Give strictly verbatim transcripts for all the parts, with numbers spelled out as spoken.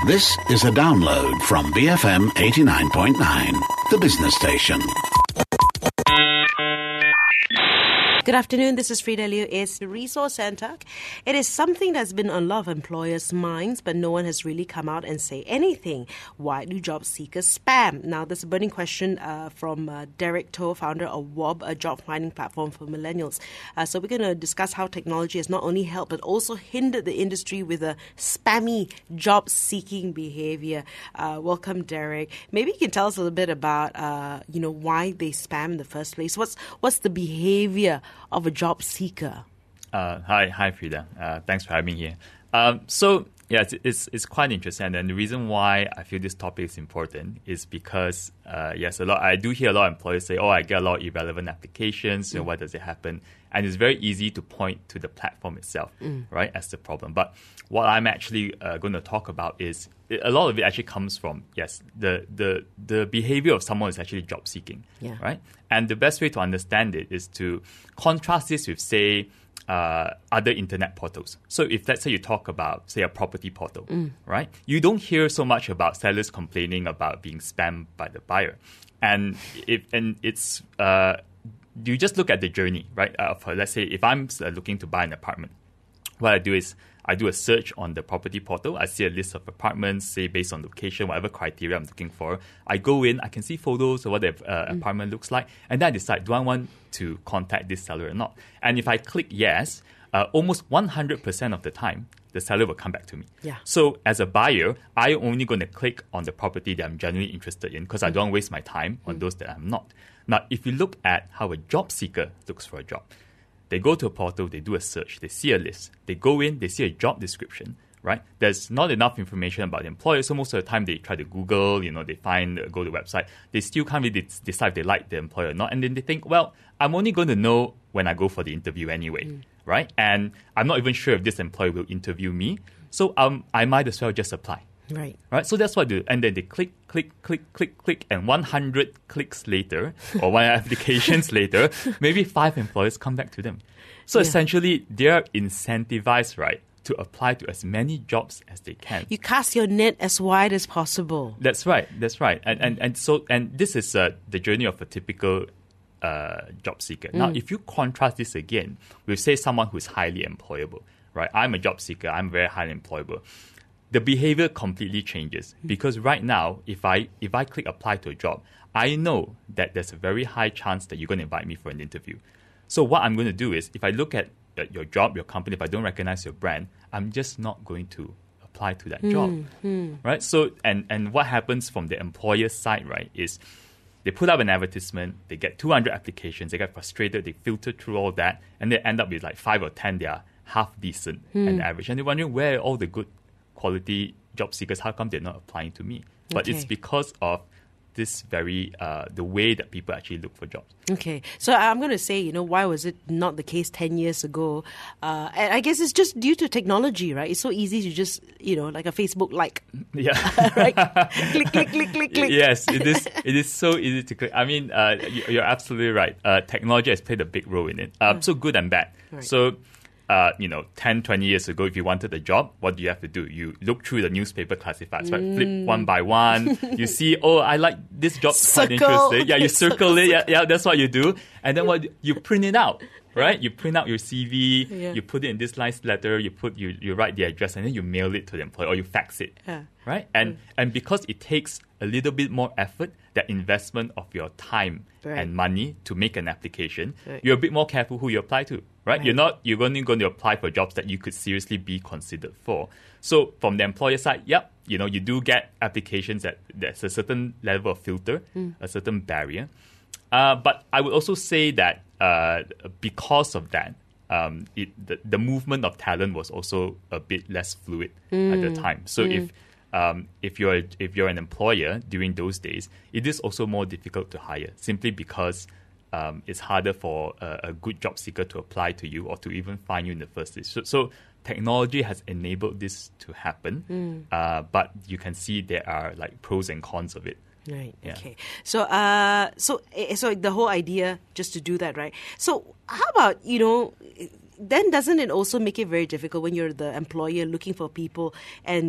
This is a download from B F M eighty-nine point nine, the business station. Good afternoon, this is Frida Liu. It's the Resource Centre. It is something that's been on a lot of employers' minds, but no one has really come out and say anything. Why do job seekers spam? Now, there's a burning question uh, from uh, Derek Toh, founder of W O B, a job finding platform for millennials. Uh, so we're going to discuss how technology has not only helped, but also hindered the industry with a spammy job-seeking behavior. Uh, welcome, Derek. Maybe you can tell us a little bit about, uh, you know, why they spam in the first place. What's what's the behavior of a job seeker? Uh, hi, hi, Frida. Uh, thanks for having me here. Um, so, yeah, it's, it's it's quite interesting, and the reason why I feel this topic is important is because, uh, yes, a lot. I do hear a lot of employers say, "Oh, I get a lot of irrelevant applications. You know, why does it happen?" And it's very easy to point to the platform itself, mm. right, as the problem. But what I'm actually uh, going to talk about is a lot of it actually comes from, yes, the the the behavior of someone is actually job seeking, yeah. right? And the best way to understand it is to contrast this with, say, uh, other internet portals. So if, let's say, you talk about, say, a property portal, mm. right? You don't hear so much about sellers complaining about being spammed by the buyer. And if and it's uh, you just look at the journey, right? Uh, for, let's say, if I'm uh, looking to buy an apartment, what I do is I do a search on the property portal. I see a list of apartments, say based on location, whatever criteria I'm looking for. I go in, I can see photos of what the uh, mm. apartment looks like, and then I decide, do I want to contact this seller or not? And if I click yes, uh, almost one hundred percent of the time, the seller will come back to me. Yeah. So as a buyer, I'm only going to click on the property that I'm genuinely interested in because mm. I don't waste my time on mm. those that I'm not. Now, if you look at how a job seeker looks for a job, they go to a portal, they do a search, they see a list. They go in, they see a job description, right? There's not enough information about the employer, so most of the time they try to Google, you know, they find, go to the website. They still can't really decide if they like the employer or not. And then they think, well, I'm only going to know when I go for the interview anyway, mm. right? And I'm not even sure if this employer will interview me. So um, I might as well just apply. Right. Right. So that's what they do. And then they click, click, click, click, click. And one hundred clicks later, or one applications later, maybe five employers come back to them. So yeah. essentially, they're incentivized, right, to apply to as many jobs as they can. You cast your net as wide as possible. That's right. That's right. And and, and so and this is uh, the journey of a typical uh, job seeker. Mm. Now, if you contrast this again with, say, someone who's highly employable, right? I'm a job seeker. I'm very highly employable. The behavior completely changes because right now, if I if I click apply to a job, I know that there's a very high chance that you're going to invite me for an interview. So what I'm going to do is, if I look at your job, your company, if I don't recognize your brand, I'm just not going to apply to that mm, job, mm. right? So and and what happens from the employer side, right, is they put up an advertisement, they get two hundred applications, they get frustrated, they filter through all that, and they end up with like five or ten that are half decent mm. and average, and they're wondering where are all the good quality job seekers, how come they're not applying to me? But okay. it's because of this very, uh, the way that people actually look for jobs. Okay. So I'm going to say, you know, why was it not the case ten years ago? Uh, and I guess it's just due to technology, right? It's so easy to just, you know, like a Facebook like. Yeah. right? Click, click, click, click, click. Yes, it is It is so easy to click. I mean, uh, you're absolutely right. Uh, technology has played a big role in it. Uh, yeah. So good and bad. Right. So, Uh, you know, ten, twenty years ago, if you wanted a job, what do you have to do? You look through the newspaper classifieds, right? Mm. Flip one by one. You see, oh, I like this job, quite interesting. Yeah, you circle it. Yeah, yeah, that's what you do. And then what you print it out, right? You print out your C V, yeah. you put it in this nice letter, you put you, you write the address, and then you mail it to the employer or you fax it, yeah. right? And mm. and because it takes a little bit more effort, that investment of your time right. and money to make an application, right. you're a bit more careful who you apply to. Right? right? You're not, you're only going to apply for jobs that you could seriously be considered for. So from the employer side, yep, you know, you do get applications that there's a certain level of filter, mm. a certain barrier. Uh, but I would also say that uh, because of that, um, it, the, the movement of talent was also a bit less fluid mm. at the time. So mm. if um, if you're if you're an employer during those days, it is also more difficult to hire simply because Um, it's harder for a, a good job seeker to apply to you or to even find you in the first place. So, so technology has enabled this to happen, mm. uh, but you can see there are like pros and cons of it. Right. Yeah. Okay. So, uh, so, so the whole idea just to do that, right? So, how about, you know, then doesn't it also make it very difficult when you're the employer looking for people and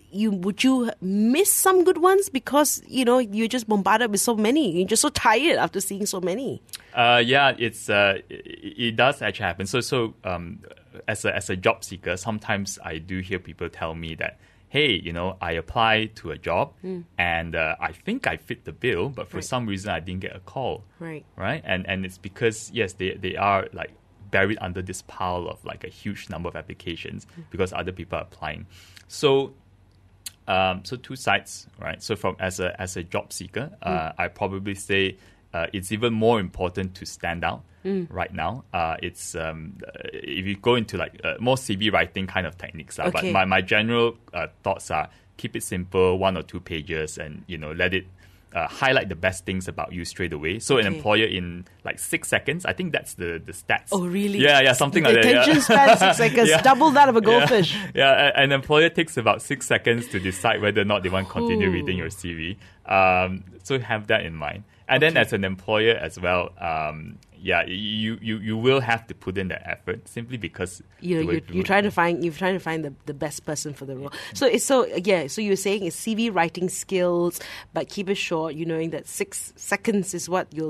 you would you miss some good ones because, you know, you're just bombarded with so many. You're just so tired after seeing so many. Uh, yeah, it's uh, it, it does actually happen. So so um, as a as a job seeker, sometimes I do hear people tell me that, hey, you know, I applied to a job mm. and uh, I think I fit the bill, but for right. some reason I didn't get a call. Right. Right. And and it's because yes, they they are like buried under this pile of like a huge number of applications mm. because other people are applying. So. Um, so two sides, right? So from as a as a job seeker, uh, mm. I probably say uh, it's even more important to stand out mm. right now. Uh, it's um, if you go into like uh, more C V writing kind of techniques, uh, okay. but my my general uh, thoughts are keep it simple, one or two pages, and you know let it. Uh, highlight the best things about you straight away. So okay. an employer in like six seconds, I think that's the, the stats. Oh, really? Yeah, yeah, something the like that. Attention yeah. span, six seconds, yeah. double that of a goldfish. Yeah, yeah, an employer takes about six seconds to decide whether or not they want to continue Ooh. reading your C V. Um, so have that in mind. And okay. then as an employer as well, um, yeah, you, you, you will have to put in that effort simply because you know, you're, you're trying to find you're trying to find the, the best person for the role. So it's so yeah. So you're saying it's C V writing skills, but keep it short. You knowing that six seconds is what you'll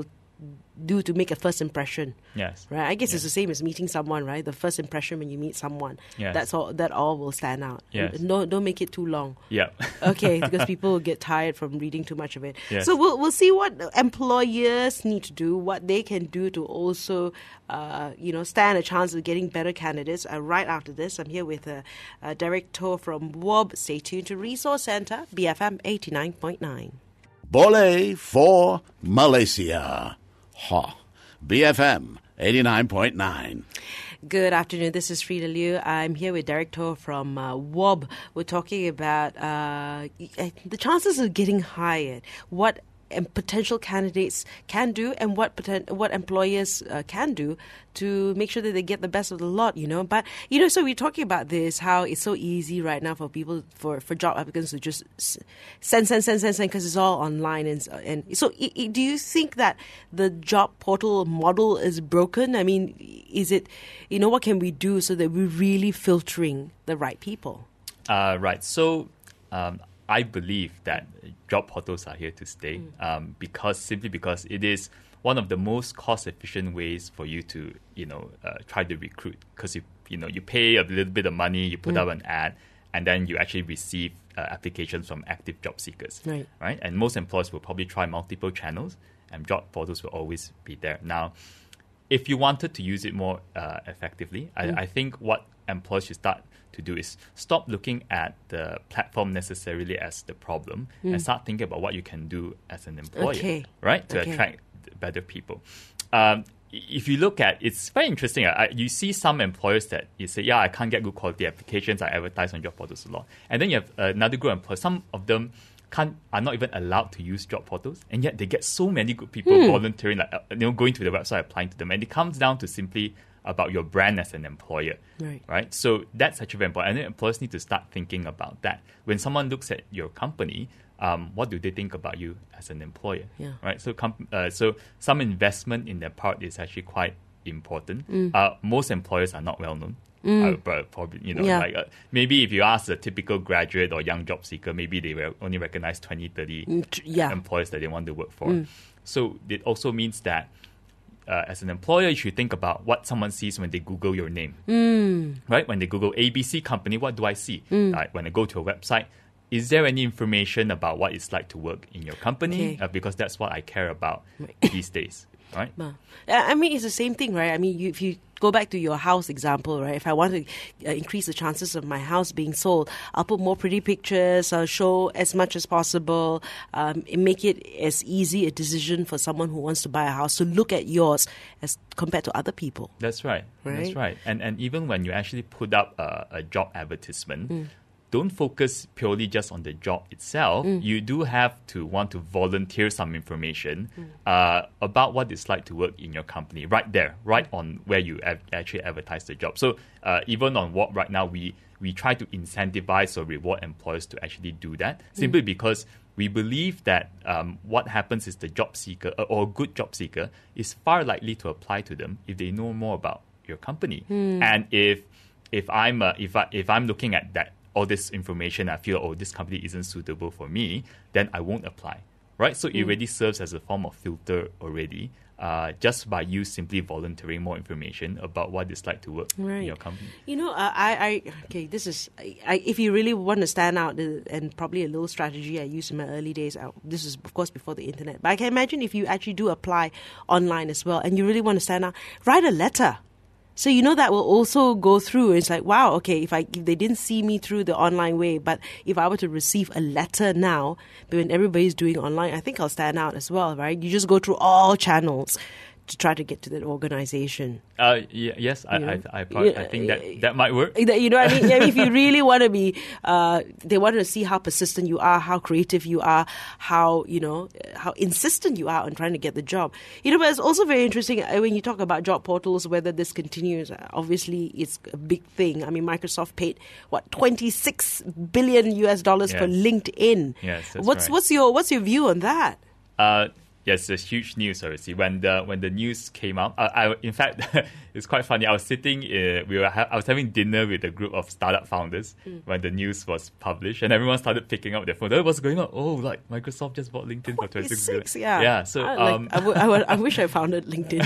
do to make a first impression. Yes. Right. I guess yes. it's the same as meeting someone, right? The first impression when you meet someone. Yes. That's all. That all will stand out. Yes. No, don't make it too long. Yeah. Okay, because people will get tired from reading too much of it. Yes. So we'll we'll see what employers need to do, what they can do to also, uh, you know, stand a chance of getting better candidates. Uh, right after this, I'm here with a, a director from W O B. Stay tuned to Resource Centre, B F M eighty-nine point nine. Boleh for Malaysia. Ha. B F M eighty-nine point nine. Good afternoon. This is Frida Liu. I'm here with Director from uh, W O B. We're talking about uh, the chances of getting hired, what and potential candidates can do and what poten- what employers uh, can do to make sure that they get the best of the lot, you know. But, you know, so we're talking about this, how it's so easy right now for people, for, for job applicants to just send, send, send, send, send, because it's all online. And, and so I, I, do you think that the job portal model is broken? I mean, is it, you know, what can we do so that we're really filtering the right people? Uh, right. So, um, I believe that job portals are here to stay mm. um, because simply because it is one of the most cost-efficient ways for you to, you know, uh, try to recruit. Because you, you know, you pay a little bit of money, you put mm. up an ad, and then you actually receive uh, applications from active job seekers, right? Right, and most employers will probably try multiple channels, and job portals will always be there. Now, if you wanted to use it more uh, effectively, mm. I, I think what employers should start to do is stop looking at the platform necessarily as the problem mm. and start thinking about what you can do as an employer, okay. right, to okay. attract better people. Um, if you look at, it's very interesting. I, you see some employers that you say, yeah, I can't get good quality applications. I advertise on job portals a lot. And then you have another group of employers. Some of them can't are not even allowed to use job portals, and yet they get so many good people hmm. volunteering, like you know, going to the website, applying to them. And it comes down to simply about your brand as an employer, right? right? So that's actually very important. And then employers need to start thinking about that. When someone looks at your company, um, what do they think about you as an employer, yeah. right? So, com- uh, so some investment in that part is actually quite important. Mm. Uh, most employers are not well known. Mm. Uh, but probably, you know, yeah. like uh, maybe if you ask a typical graduate or young job seeker, maybe they will only recognize twenty, thirty yeah. employers that they want to work for. Mm. So it also means that uh, as an employer, you should think about what someone sees when they Google your name. Mm. Right? When they Google A B C company, what do I see? Mm. Right? When I go to a website, is there any information about what it's like to work in your company? Okay. Uh, because that's what I care about these days. Right? I mean, it's the same thing, right? I mean, you, if you go back to your house example, right? If I want to uh, increase the chances of my house being sold, I'll put more pretty pictures, I'll show as much as possible, um, and make it as easy a decision for someone who wants to buy a house to look at yours as compared to other people. That's right. right? That's right. And and even when you actually put up a, a job advertisement, mm. don't focus purely just on the job itself. Mm. You do have to want to volunteer some information mm. uh, about what it's like to work in your company right there, right on where you av- actually advertise the job. So uh, even on W O B right now, we, we try to incentivize or reward employers to actually do that, simply mm. because we believe that um, what happens is the job seeker uh, or a good job seeker is far likely to apply to them if they know more about your company. Mm. And if if I'm uh, if I, if I'm looking at that all this information, I feel, oh, this company isn't suitable for me, then I won't apply, right? So mm. it already serves as a form of filter already, uh, just by you simply volunteering more information about what it's like to work right. in your company. You know, uh, I, I, okay, this is, I, if you really want to stand out, uh, and probably a little strategy I used in my early days, uh, this is, of course, before the internet, but I can imagine if you actually do apply online as well, and you really want to stand out, write a letter. So you know that will also go through. It's like, wow, okay, if I if they didn't see me through the online way, but if I were to receive a letter now, when everybody's doing online, I think I'll stand out as well, right? You just go through all channels to try to get to that organization. Uh, yeah, yes, I, I, I, probably, I think that that might work. You know what I mean? I mean if you really want to be, uh, they want to see how persistent you are, how creative you are, how, you know, how insistent you are on trying to get the job. You know, but it's also very interesting when you talk about job portals, whether this continues. Obviously, it's a big thing. I mean, Microsoft paid, what, twenty-six billion U S dollars yes. for LinkedIn. Yes, that's what's, right. What's your, what's your view on that? Uh, Yes, it's huge news, obviously. When the when the news came out, I, I in fact, it's quite funny. I was sitting, uh, we were ha- I was having dinner with a group of startup founders mm. when the news was published, and everyone started picking up their phone. Oh, what's going on? Oh, like Microsoft just bought LinkedIn for twenty-six billion. Yeah, yeah. So I, um, like, I, w- I, w- I wish I founded LinkedIn.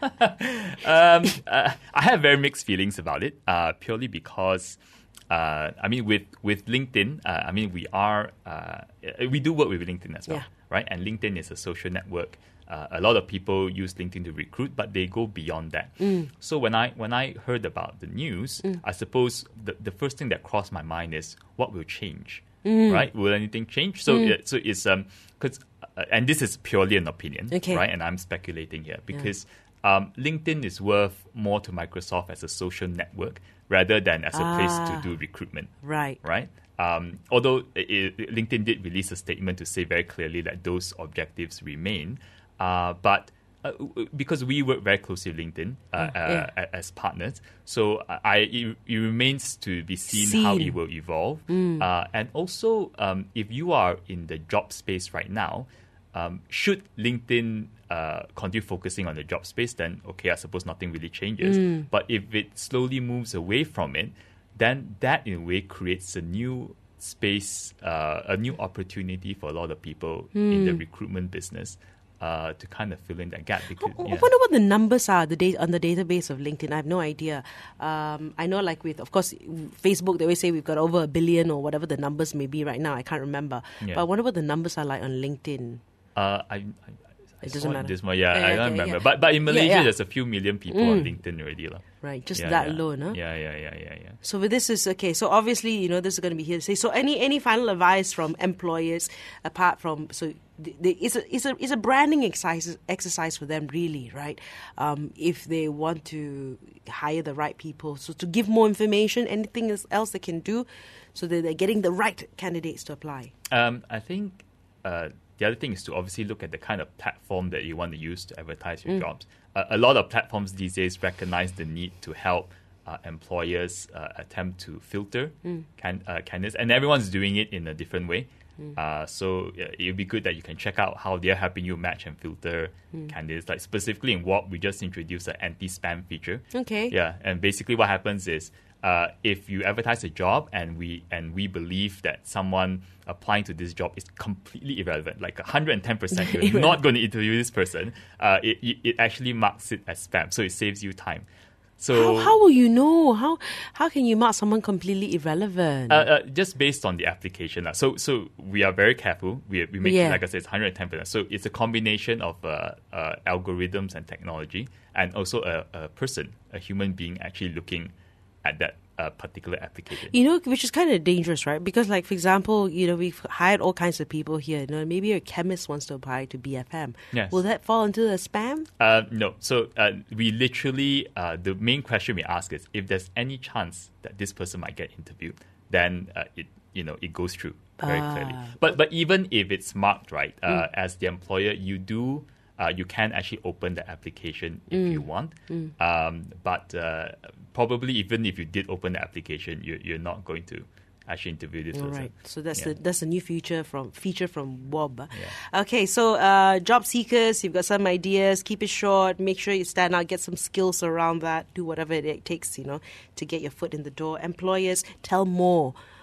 um, uh, I have very mixed feelings about it, uh, purely because. Uh, I mean, with with LinkedIn, uh, I mean, we are uh, we do work with LinkedIn as well, yeah. right? And LinkedIn is a social network. Uh, a lot of people use LinkedIn to recruit, but they go beyond that. Mm. So when I when I heard about the news, mm. I suppose the the first thing that crossed my mind is what will change, mm. right? Will anything change? So mm. it, so it's um because uh, and this is purely an opinion, okay. right? And I'm speculating here because yeah. um, LinkedIn is worth more to Microsoft as a social network rather than as a ah, place to do recruitment. Right. Right? Um, although it, it, LinkedIn did release a statement to say very clearly that those objectives remain. Uh, but uh, because we work very closely with LinkedIn uh, oh, yeah. uh, as partners, so I, it, it remains to be seen, seen. how it will evolve. Mm. Uh, and also, um, if you are in the job space right now, um, should LinkedIn uh, continue focusing on the job space, then okay, I suppose nothing really changes. Mm. But if it slowly moves away from it, then that in a way creates a new space, uh, a new opportunity for a lot of people mm. in the recruitment business uh, to kind of fill in that gap. Because, I, I yeah. wonder what the numbers are the da- on the database of LinkedIn. I have no idea. Um, I know, like with, of course, Facebook, they always say we've got over a billion or whatever the numbers may be right now. I can't remember. Yeah. But I wonder what the numbers are like on LinkedIn. Uh, I, I It doesn't matter. This one, yeah, yeah, I don't okay, remember. Yeah. But but in Malaysia, yeah, yeah. there's a few million people mm. on LinkedIn already. La. Right, just yeah, that yeah. alone, huh? Yeah, yeah, yeah, yeah, yeah. So with this is, okay, so obviously, you know, this is going to be here to say. So any any final advice from employers, apart from, so the, the, it's, a, it's, a, it's a branding exercise, exercise for them, really, right? Um, if they want to hire the right people. So to give more information, anything else they can do so that they're getting the right candidates to apply? Um, I think... Uh, The other thing is to obviously look at the kind of platform that you want to use to advertise your mm. jobs. Uh, a lot of platforms these days recognize the need to help uh, employers uh, attempt to filter mm. can, uh, candidates, and everyone's doing it in a different way. Mm. Uh, so uh, it would be good that you can check out how they're helping you match and filter mm. candidates. Like specifically in W O B, we just introduced an anti-spam feature. Okay. Yeah, and basically what happens is uh, if you advertise a job and we and we believe that someone applying to this job is completely irrelevant, like one hundred ten percent you're not going to interview this person, uh, it, it actually marks it as spam, so it saves you time. So how, how will you know? How how can you mark someone completely irrelevant? Uh, uh, just based on the application. Uh. So so we are very careful. We we make yeah. it, like I said, it's one hundred ten percent. So it's a combination of uh, uh, algorithms and technology, and also a, a person, a human being actually looking at that uh, particular application. You know, which is kind of dangerous, right? Because, like, for example, you know, we've hired all kinds of people here. You know, maybe a chemist wants to apply to B F M. Yes. Will that fall into the spam? Uh, no. So uh, we literally, uh, the main question we ask is if there's any chance that this person might get interviewed, then uh, it, you know, it goes through very ah. clearly. But but even if it's marked right, uh, mm. as the employer, you do. Uh, you can actually open the application if mm. you want. Mm. Um, but uh, probably even if you did open the application, you, you're not going to actually interview this person. Right. So that's yeah. the that's a new feature from feature from W O B. Yeah. Okay, so uh, job seekers, you've got some ideas. Keep it short. Make sure you stand out. Get some skills around that. Do whatever it takes, you know, to get your foot in the door. Employers, tell more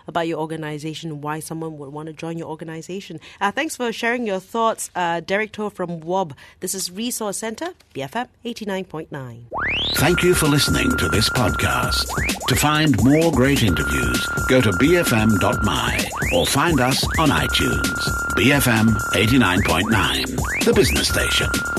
about your organization, why someone would want to join your organization. Uh, thanks for sharing your thoughts, uh, Derek Toh from W O B. This is Resource Center, B F M eighty-nine point nine. Thank you for listening to this podcast. To find more great interviews, go to b f m dot m y or find us on iTunes. B F M eighty-nine point nine, the business station.